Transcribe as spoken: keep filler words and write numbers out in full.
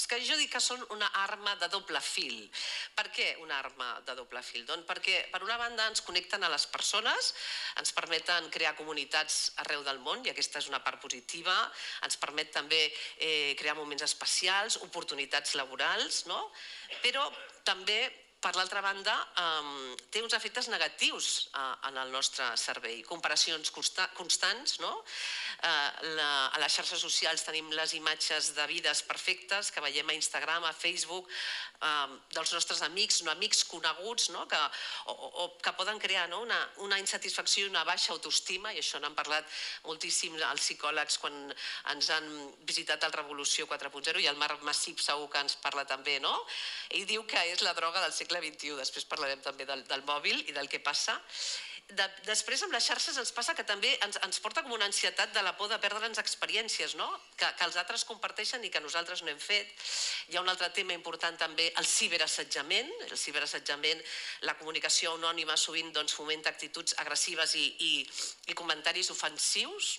que jo dic que són una arma de doble fil. Per què una arma de doble fil? Doncs perquè, per una banda, ens connecten a les persones, ens permeten crear comunitats arreu del món, i aquesta és una part positiva, ens permet també eh, crear moments especials, oportunitats laborals, no? Però també, per l'altra banda, eh, té uns efectes negatius eh, en el nostre cervell. Comparacions consta constants, no? Eh, la, a les xarxes socials tenim les imatges de vides perfectes que veiem a Instagram, a Facebook, eh, dels nostres amics, no amics coneguts, no? que, o, o que poden crear, no? una, una insatisfacció i una baixa autoestima, i això n'han parlat moltíssim els psicòlegs quan ens han visitat el Revolució quatre punt zero, i el Marc Massip segur que ens parla també, no? Ell diu que és la droga del segle vint-i-u, després parlarem també del, del mòbil i del que passa. De, després amb les xarxes ens passa que també ens, ens porta com una ansietat de la por de perdre'ns experiències, no? que, que els altres comparteixen i que nosaltres no hem fet. Hi ha un altre tema important també, el ciberassetjament. El ciberassetjament, la comunicació anònima sovint doncs, fomenta actituds agressives i, i, i comentaris ofensius,